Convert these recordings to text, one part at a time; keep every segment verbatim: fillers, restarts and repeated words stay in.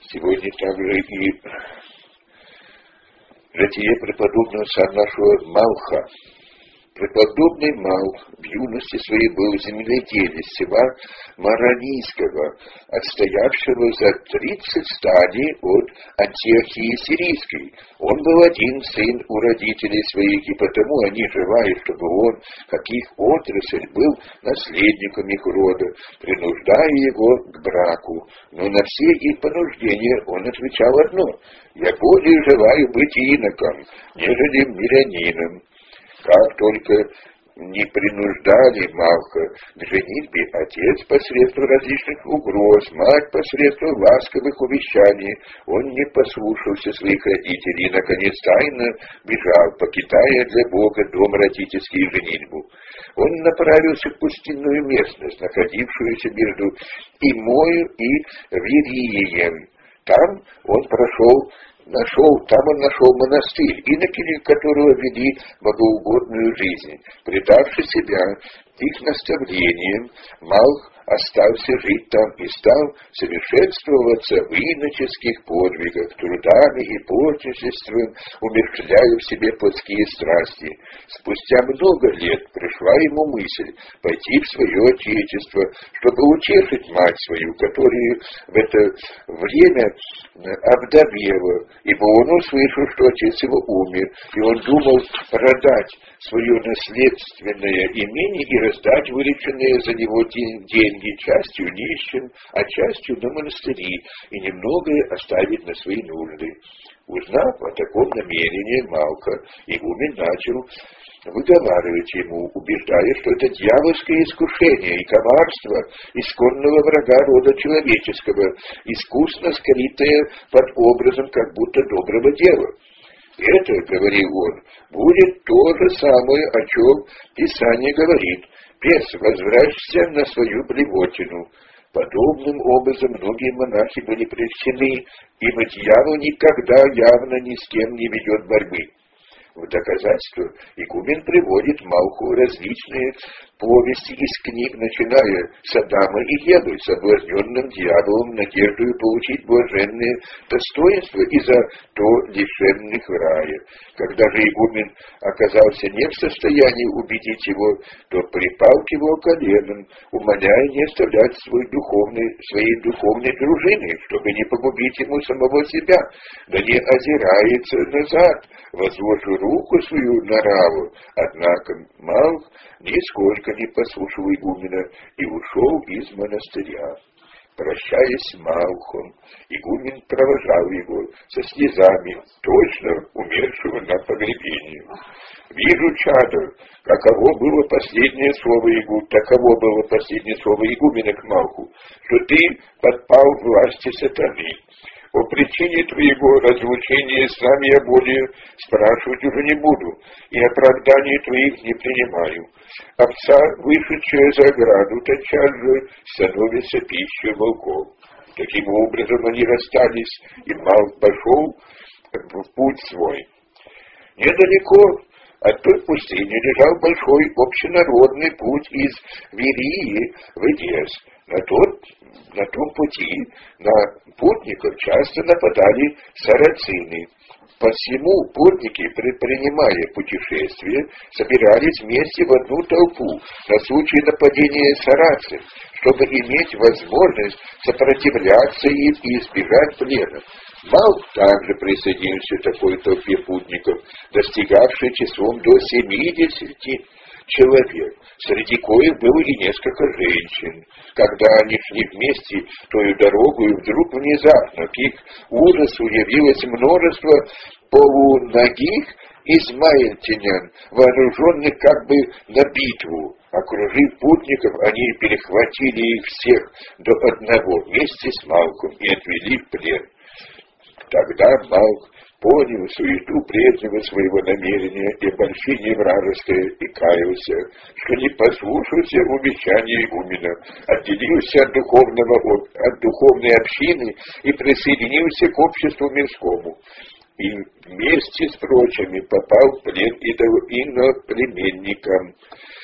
Сегодня также и житие преподобного отца нашего Малха. Преподобный Малх в юности своей был земледелец села Маранийского, отстоявшего за тридцать стадий от Антиохии Сирийской. Он был один сын у родителей своих, и потому они, желая, чтобы он, как их отрасль, был наследником их рода, принуждая его к браку. Но на все их понуждения он отвечал одно: «Я более желаю быть иноком, нежели мирянином». Как только не принуждали Малха к женитьбе отец посредством различных угроз, мать посредством ласковых увещаний, он не послушался своих родителей и, наконец, тайно бежал, покидая для Бога дом родительский и женитьбу. Он направился в пустынную местность, находившуюся между Имою и Вирием. Там он прошел Нашел, там он нашел монастырь, иноки которого вели богоугодную жизнь. Предавши себя их наставлениям, Малх остался жить там и стал совершенствоваться в иноческих подвигах, трудами и подвижеством, умерщвляя в себе плотские страсти. Спустя много лет пришла ему мысль пойти в свое отечество, чтобы утешить мать свою, которая в это время овдовела, ибо он услышал, что отец его умер, и он думал продать свое наследственное имение и раздать вырученные за него деньги частью нищим, а частью на монастыри, и немногое оставить на свои нужды. Узнав о таком намерении Малха, игумен начал выговаривать ему, убеждая, что это дьявольское искушение и коварство исконного врага рода человеческого, искусно скрытое под образом как будто доброго дела. Это, говорил он, будет то же самое, о чем Писание говорит: «Бес, возвращайся на свою блевотину». Подобным образом многие монахи были прельщены, ибо дьявол никогда явно ни с кем не ведет борьбы. В доказательство игумен приводит Малху различные повести из книг, начиная с Адама и Евы, соблазненным дьяволом надеждою получить блаженные достоинства и за то лишенных рая. Когда же игумен оказался не в состоянии убедить его, то припал к его коленам, умоляя не оставлять свой духовный, своей духовной дружины, чтобы не погубить ему самого себя, да не озирается назад, возложил руку свою на Раву. Однако Малх нисколько не послушал игумена и ушел из монастыря. Прощаясь с Малхом, игумен провожал его со слезами, точно умершего на погребении. «Вижу, чадо, каково было последнее слово игу, таково было последнее слово игумена к Малху, что ты подпал власти сатаны. О причине твоего разлучения с нами я более спрашивать уже не буду, и оправданий твоих не принимаю. Овца, вышедшая за ограду, тотчас же становится пищей волков». Таким образом они расстались, и Малх пошел в путь свой. Недалеко от той пустыни лежал большой общенародный путь из Вирии в Эдес. На, тот, на том пути на путников часто нападали сарацины. Посему путники, предпринимая путешествие, собирались вместе в одну толпу на случай нападения сарацин, чтобы иметь возможность сопротивляться им и избежать плена. Малх также присоединился к такой толпе путников, достигавшей числом до семидесяти человек, среди коих было и несколько женщин. Когда они шли вместе той дорогой, вдруг внезапно к их ужасу явилось множество полуногих измаильтянян, вооруженных как бы на битву. Окружив путников, они перехватили их всех до одного вместе с Малхом и отвели в плен. Тогда Малх понял суету прежнего своего намерения и обольщение вражеское, и каялся, что не послушался увещания игумена, отделился от, духовного, от духовной общины и присоединился к обществу мирскому. И вместе с прочими попал в плен иноплеменникам.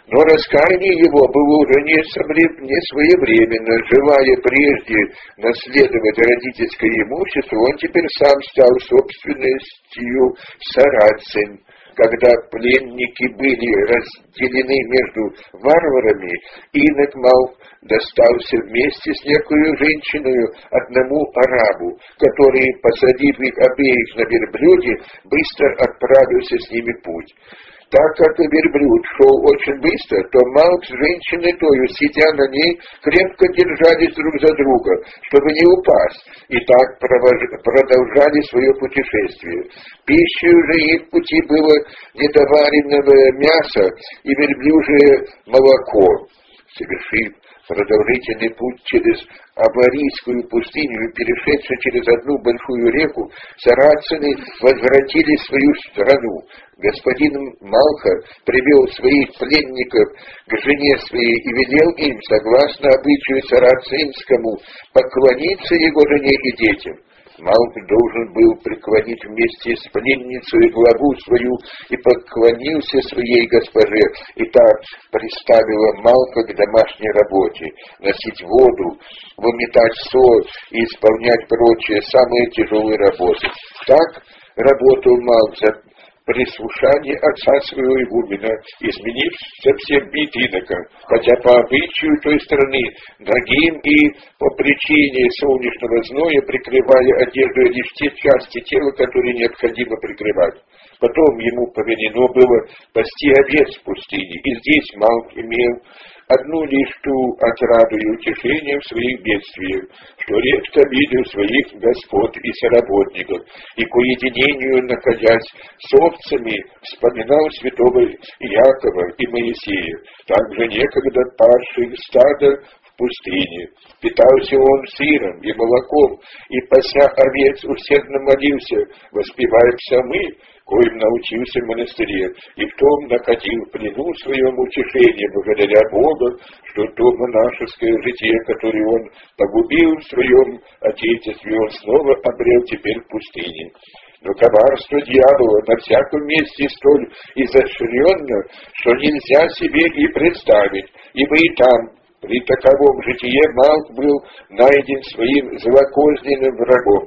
Но раскаяние его было уже не, не своевременно. Желая прежде наследовать родительское имущество, он теперь сам стал собственностью сарацин. Когда пленники были разделены между варварами, инок Малх достался вместе с некую женщиной одному арабу, который, посадив их обеих на верблюде, быстро отправился с ними в путь. Так как верблюд шел очень быстро, то Малх с женщиной тою, сидя на ней, крепко держались друг за друга, чтобы не упасть, и так продолжали свое путешествие. Пищей же их пути было недоваренное мясо и верблюжье молоко. Совершив продолжительный путь через Аварийскую пустыню и перешедший через одну большую реку, сарацины возвратились в свою страну. Господин Малха привел своих пленников к жене своей и велел им, согласно обычаю сарацинскому, поклониться его жене и детям. Малх должен был преклонить вместе с пленницей главу свою и поклонился своей госпоже, и так приставила Малха к домашней работе, носить воду, выметать соль и исполнять прочие самые тяжелые работы. Так работал Малх за прислушание отца своего игумена, изменив совсем вид инока, хотя по обычаю той страны, нагим и по причине солнечного зноя, прикрывая одежду лишь те части тела, которые необходимо прикрывать. Потом ему повелено было пасти овец в пустыне, и здесь Малх имел одну лишь ту отраду и утешение в своих бедствиях, что редко видел своих господ и соработников, и к уединению, находясь с овцами, вспоминал святого Иакова и Моисея, также некогда пасших стада в пустыне. Питался он сыром и молоком, и, пася овец, усердно молился, воспевая псалмы, коим научился в монастыре, и в том находил в плену своем утешение, благодаря Богу, что то монашеское житие, которое он погубил в своем отечестве, он снова обрел теперь в пустыне. Но коварство дьявола на всяком месте столь изощренно, что нельзя себе и представить, ибо и там, при таковом житие, Малх был найден своим злокозненным врагом.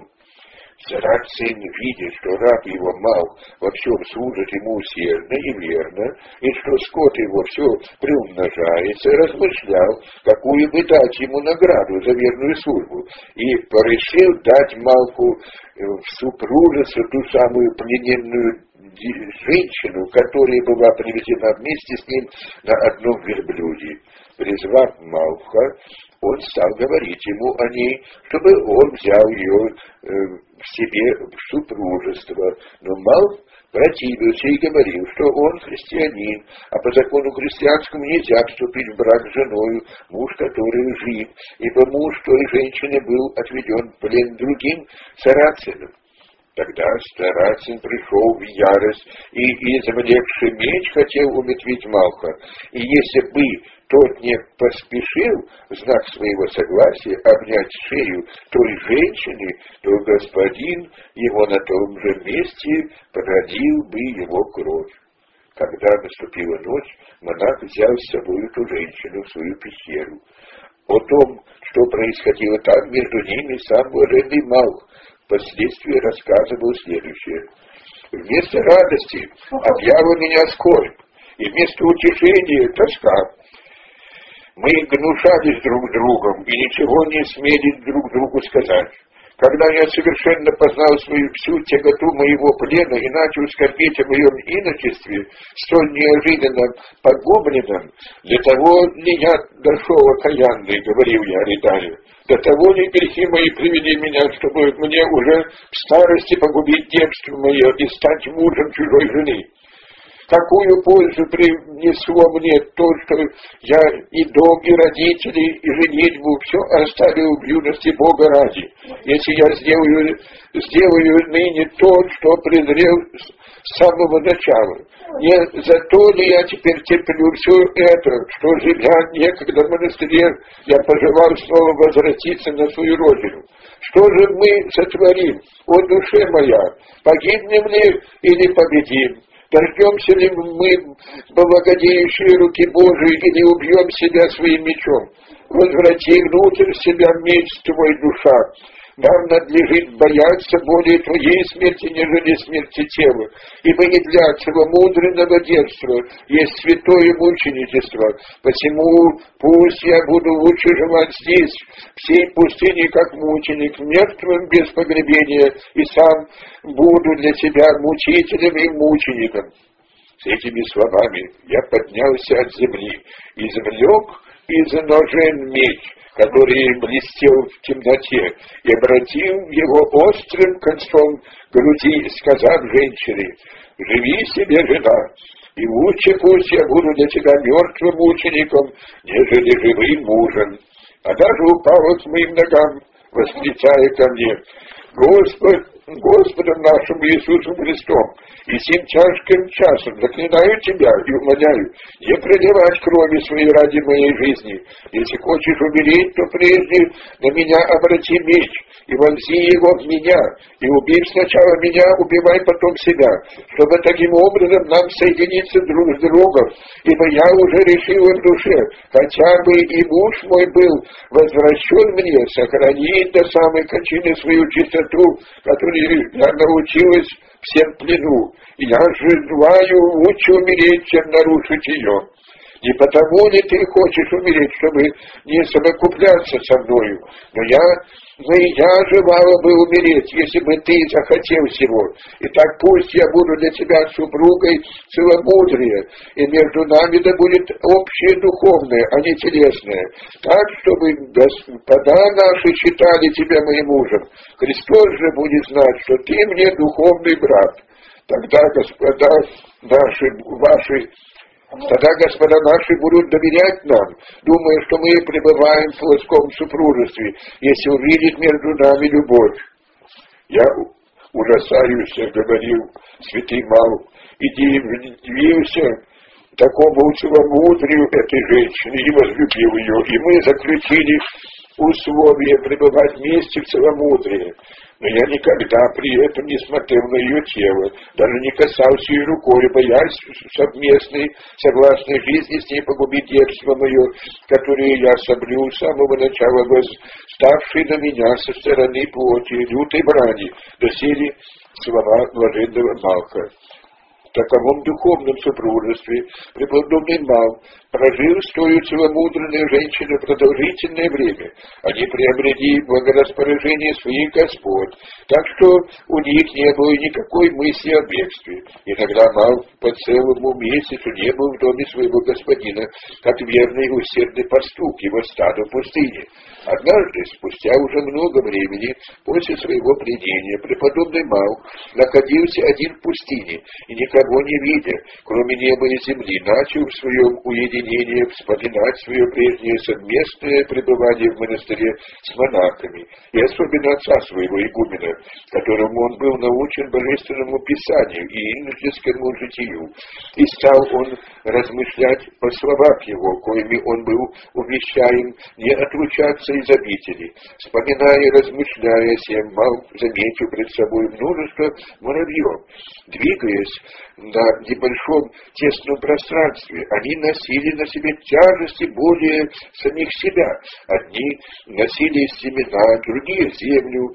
Сарацин, видя, что раб его Малх во всем служит ему усердно и верно, и что скот его все приумножается, размышлял, какую бы дать ему награду за верную службу, и порешил дать Малху в супружество ту самую плененную женщину, которая была привезена вместе с ним на одном верблюде. Призвав Малха, он стал говорить ему о ней, чтобы он взял ее э, в себе в супружество. Но Малх противился и говорил, что он христианин, а по закону христианскому нельзя вступить в брак с женою, муж который жив, ибо муж той женщины был отведен в плен другим сарацинам. Тогда Сарацин пришел в ярость и, извлекший меч, хотел умертвить Малха. И если бы тот не поспешил в знак своего согласия обнять шею той женщины, то господин его на том же месте пролил бы его кровь. Когда наступила ночь, монах взял с собой эту женщину в свою пещеру. О том, что происходило там между ними, сам блаженный Малх впоследствии рассказывал следующее. Вместо радости объяла меня скорбь, и вместо утешения тоска. Мы гнушались друг другом и ничего не смели друг другу сказать. Когда я совершенно познал свою всю тяготу моего плена и начал скорбеть о моем иночестве, столь неожиданно погубленном, для того ли я дошел окаянный, говорил я, рыдая, до того ли грехи мои привели меня, чтобы мне уже в старости погубить девство мое и стать мужем чужой жены? Какую пользу принесло мне то, что я и дом, и родители, и женитьбу все оставил в юности Бога ради, если я сделаю, сделаю ныне то, что презрел с самого начала? Не за то ли я теперь терплю все это, что, живя некогда в монастыре, я пожелал снова возвратиться на свою родину? Что же мы сотворим, о душе моя, погибнем ли или победим? Дождемся ли мы благодеющие руки Божией или убьем себя своим мечом? Возврати внутрь себя меч твой, душа. Нам надлежит бояться более твоей смерти, нежели смерти тела, ибо не для целомудренного детства есть святое мученичество. Посему пусть я буду лучше желать здесь, в сей пустыне, как мученик, мертвым без погребения, и сам буду для себя мучителем и мучеником. С этими словами я поднялся от земли, извлек из ножен меч, который блестел в темноте, и обратил его острым концом груди, сказав женщине: «Живи себе, жена, и лучше пусть я буду для тебя мертвым мучеником, нежели живым мужем». А даже упала к моим ногам, восклицая ко мне: «Господь, Господом нашим Иисусом Христом, и сим тяжким часом заклинаю тебя и умоляю не проливать крови своей ради моей жизни. Если хочешь умереть, то прежде на меня обрати меч и вонзи его в меня, и убив сначала меня, убивай потом себя, чтобы таким образом нам соединиться друг с другом, ибо я уже решил в душе, хотя бы и муж мой был возвращен мне, сохранить до самой кончины свою чистоту, которой я научилась всем плену, и я желаю лучше умереть, чем нарушить ее. Не потому ли ты хочешь умереть, чтобы не совокупляться со мною, но я, но и я желала бы умереть, если бы ты захотел всего. Итак, пусть я буду для тебя супругой целомудрия, и между нами да будет общее духовное, а не телесное, так, чтобы господа наши считали тебя моим мужем. Христос же будет знать, что ты мне духовный брат. Тогда господа наши, ваши Тогда господа наши будут доверять нам, думая, что мы пребываем в плоском супружестве, если увидят между нами любовь. Я ужасаюсь, говорил святый Мал, и дивился такому целомудрию этой женщины и возлюбил ее, и мы заключили условия пребывать вместе в целомудрии. Но я никогда при этом не смотрел на ее тело, даже не касался ее рукой, боясь совместной, согласной жизни с ней погубить детство мое, которое я соблюл с самого начала, ставшей на меня со стороны плоти, лютой брани, доселе слова блаженного Малха. В таковом духовном супружестве преподобный Мал прожил с той целомудренной женщиной продолжительное время. Они приобрели благорасположение своих господ, так что у них не было никакой мысли о бегстве. Иногда Мал по целому месяцу не был в доме своего господина, как верный и усердный пастух его стада в пустыне. Однажды, спустя уже много времени, после своего пленения, преподобный Мал находился один в пустыне, и никого не видя, кроме неба и земли, начал в своем уединении вспоминать свое прежнее совместное пребывание в монастыре с монахами, и особенно отца своего игумена, которому он был научен божественному писанию и иноческому житию. И стал он размышлять о словах его, коими он был увещаем не отлучаться из обители. Вспоминая и размышляя сем, Мал заметил пред собой множество муравьев. Двигаясь на небольшом тесном пространстве, они носили на себе тяжести более самих себя. Одни носили семена, другие землю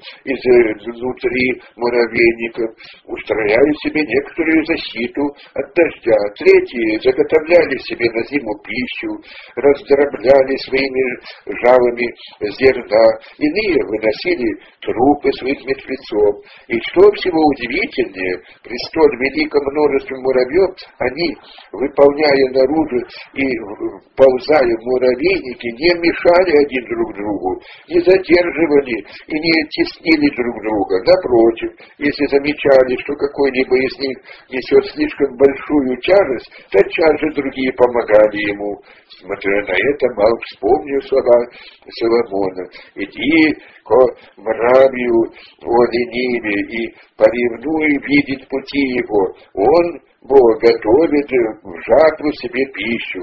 изнутри муравейников, устрояя себе некоторую защиту от дождя. Третьи заготовляли себе на зиму пищу, раздробляли своими жалами зерна, иные выносили трупы своих мертвецов. И что всего удивительнее, при столь великом множестве муравьев, они, выполняя наружу и ползая в муравейники, не мешали один друг другу, не задерживали и не теснили друг друга. Напротив, если замечали, что какой-либо из них несет слишком большую тяжесть, тотчас же другие помогали ему. Смотря на это, Мал вспомнил слова Соломона: «Иди ко мравию о лениве и поревнуй видеть пути его, он, Бог, готовит в жатву себе пищу».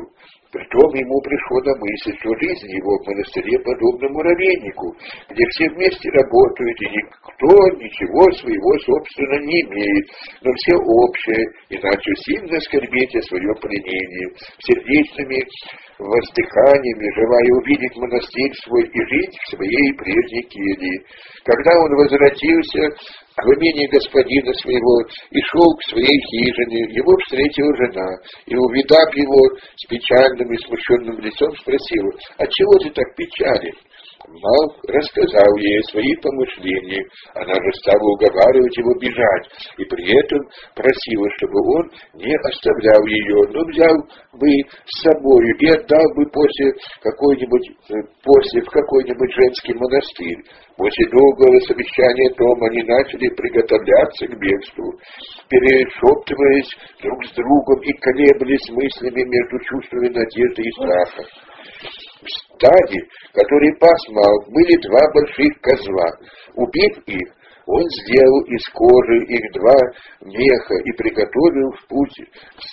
Притом ему пришло на мысль, что жизнь его в монастыре подобна муравейнику, где все вместе работают, и никто ничего своего собственно не имеет, но все общее, и начал сильно скорбеть о своем пленении, сердечными воздыханиями, желая увидеть монастырь свой и жить в своей прежней келье. Когда он возвратился к имению господина своего и шел к своей хижине, его встретила жена, и, увидав его с печальным и смущенным лицом, спросила: «Отчего ты так печален?» Малх рассказал ей о своих помышлениях. Она же стала уговаривать его бежать, и при этом просила, чтобы он не оставлял ее, но взял бы с собой и отдал бы после какой-нибудь после в какой-нибудь женский монастырь. После долгого совещания том они начали приготовляться к бегству, перешептываясь друг с другом и колеблясь мыслями между чувствами надежды и страха. В стаде, который пас Малх, были два больших козла. Убив их, он сделал из кожи их два меха и приготовил в путь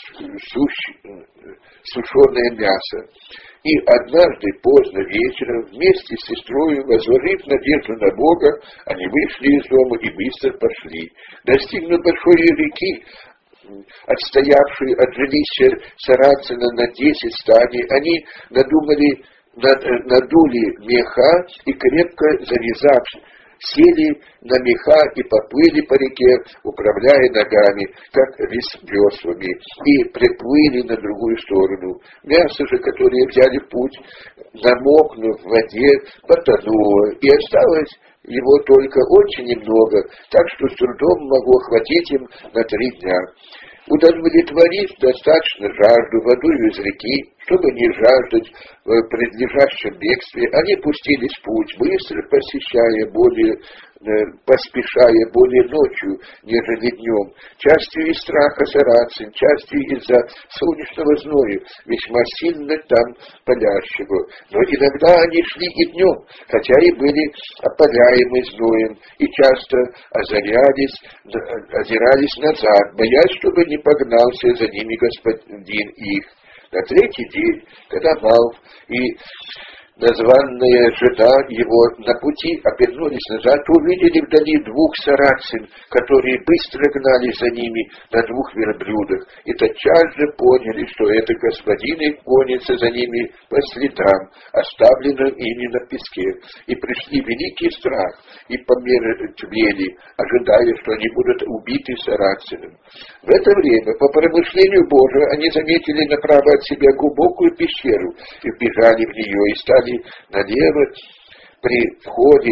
сушеное мясо. И однажды поздно вечером вместе с сестрой, возложив надежду на Бога, они вышли из дома и быстро пошли. Достигнув большой реки, отстоявшей от жилища Сарацина на десять стадий, они надумали, над, надули меха и, крепко завязав, сели на меха и поплыли по реке, управляя ногами, как веслами, и приплыли на другую сторону. Мясо же, которое взяли в путь, намокнув в воде, потонуло, и осталось его только очень немного, так что с трудом могло хватить им на три дня. Удовлетворив достаточно жажду водой из реки, чтобы не жаждать в предлежащем бегстве, они пустились в путь, быстро посещая более, э, поспешая более ночью, нежели днем, частью из страха Сарацин, частью из-за солнечного зноя, весьма сильно там палящего. Но иногда они шли и днем, хотя и были опаляемы зноем, и часто озарялись, озирались назад, боясь, чтобы не погнался за ними господин их. На третий день, когда Малх и названная жена его на пути обернулись назад, увидели вдали двух сарацин, которые быстро гнались за ними на двух верблюдах, и тотчас же поняли, что это господин их гонится за ними по следам, оставленным ими на песке, и пришли великий страх, и помертвели, ожидая, что они будут убиты сарацином. В это время, по промышлению Божию, они заметили направо от себя глубокую пещеру, и вбежали в нее, и стали налево при входе,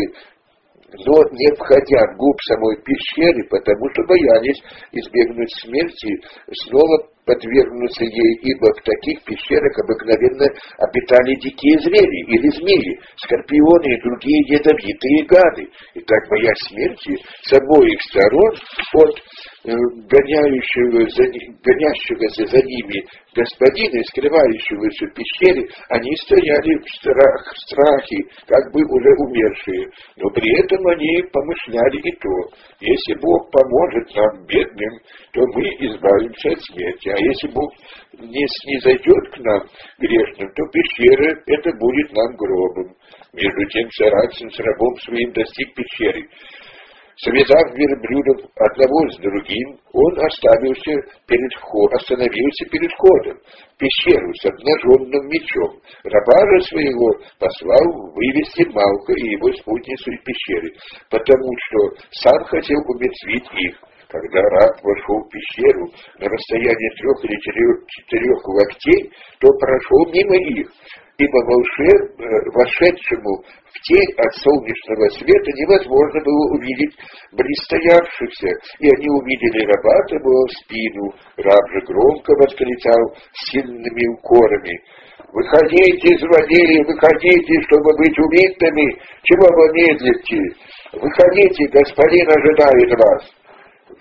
но не входя вглубь самой пещеры, потому что боялись избегнуть смерти, снова подвергнуться ей, ибо в таких пещерах обыкновенно обитали дикие звери или змеи, скорпионы и другие ядовитые гады. И так, боясь смерти с обоих сторон от э, гоняющего за, гонящегося за ними господина, скрывающегося в пещере, они стояли в, страх, в страхе, как бы уже умершие. Но при этом они помышляли и то: если Бог поможет нам, бедным, то мы избавимся от смерти. А если Бог не снизойдет к нам, грешным, то пещера это будет нам гробом. Между тем Сарацин с рабом своим достиг пещеры. Связав верблюдов одного с другим, он оставился перед входом, остановился перед входом в пещеру с обнаженным мечом. Раба же своего послал вывести Малха и его спутницу из пещеры, потому что сам хотел умертвить их. Когда раб вошел в пещеру на расстоянии трех или четырех, четырех локтей, то прошел мимо их, ибо волшеб, вошедшему в тень от солнечного света невозможно было увидеть близстоявшихся, и они увидели раба того в спину. Раб же громко восклицал сильными укорами: «Выходите, злодеи, выходите, чтобы быть убитыми! Чего вы медлите? Выходите, господин ожидает вас!»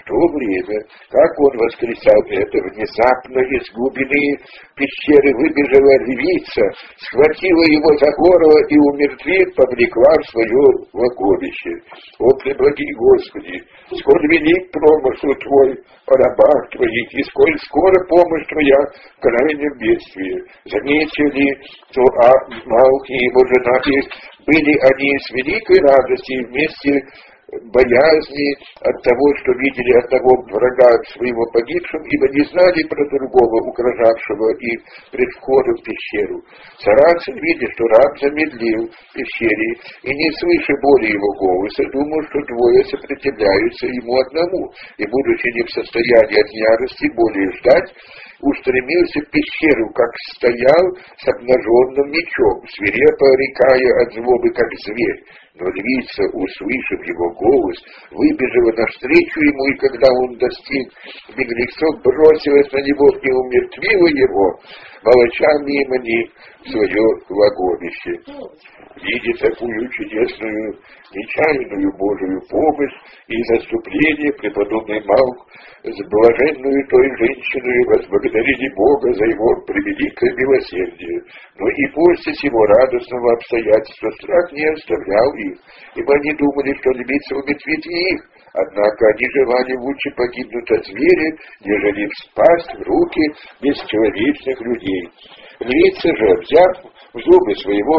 В то время, как он воскресал это, внезапно из глубины пещеры выбежала львица, схватила его за горло и, умертвив, повлекла в свое логовище. О, преблаги Господи, сколь велик промысл Твой о рабах Твоих, и сколь скоро помощь Твоя в крайнем бедствии. Заметили, что а, Малх и его жена, и были они с великой радостью вместе боязни от того, что видели одного врага своего погибшим, ибо не знали про другого, угрожавшего им пред входом в пещеру. Сарацин, видя, что раб замедлил в пещере, и не слыша боли его голоса, думал, что двое сопротивляются ему одному, и, будучи не в состоянии от ярости более ждать, устремился в пещеру, как стоял с обнаженным мечом, свирепо рыкая от злобы, как зверь. Но львица, услышав его голос, выбежала навстречу ему, и когда он достиг беглецов, бросилась на него и умертвила его, волоча мимо них в свое логовище. Видя такую чудесную, нечаянную Божию помощь и заступление, преподобный Малх с блаженную той женщиной возблагодарили Бога за его превеликое милосердие. Но и после сего радостного обстоятельства страх не оставлял их, ибо они думали, что львица умертвит их. Однако они желали лучше погибнуть от зверя, нежели впасть в руки бесчеловечных людей. Львица же, взяв в зубы своего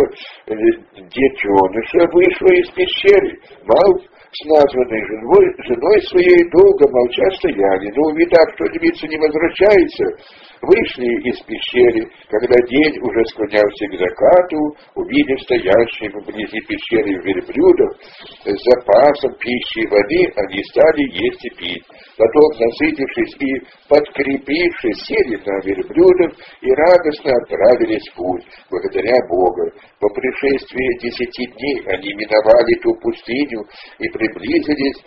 детеныша, вышла из пещеры. Малх с названной женой, женой своей долго молча стояли, но, увидав, что львица не возвращается, вышли из пещеры. Когда день уже склонялся к закату, увидев стоящих вблизи пещеры верблюдов с запасом пищи и воды, они стали есть и пить. Потом, насытившись и подкрепившись, сели на верблюдов и радостно отправились в путь, благодаря Бога. По пришествии десяти дней они миновали ту пустыню и приблизились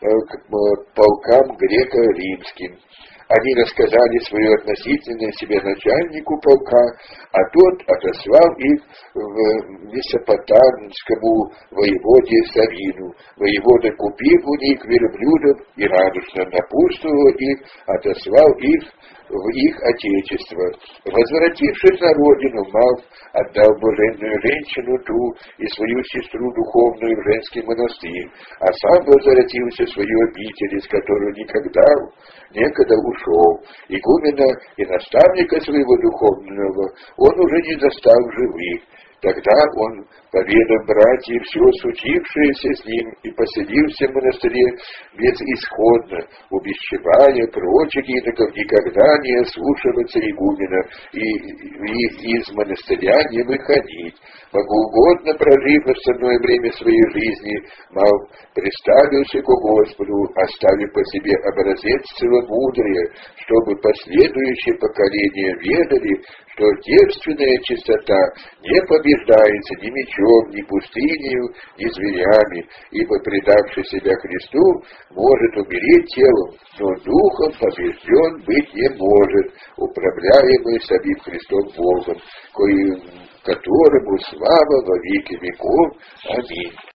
к полкам греко-римским. Они рассказали свое относительное себе начальнику полка, а тот отослал их в Месопотамскому воеводе Савину. Воевода, купив у них верблюдов и радостно напутствовал их, отослал их в их отечество. Возвратившись на родину, Малх отдал блаженную женщину ту и свою сестру духовную в женский монастырь, а сам возвратился в свою обитель, из которой никогда некогда ушел. Игумена и наставника своего духовного он уже не застал живых. Тогда он, поведав братьям все случившееся с ним, и поселился в монастыре безысходно, увещевая прочих иноков никогда не ослушиваться игумена и, и из монастыря не выходить. Богоугодно прожив остальное время своей жизни, Малх представился к Господу, оставив по себе образец целомудрия, чтобы последующие поколения ведали, что девственная чистота не побеждается ни мечом, ни пустынею, ни зверями, ибо, предавший себя Христу, может умереть телом, но духом побежден быть не может, управляемый самим Христом Богом, коим, которому слава во веки веков. Аминь.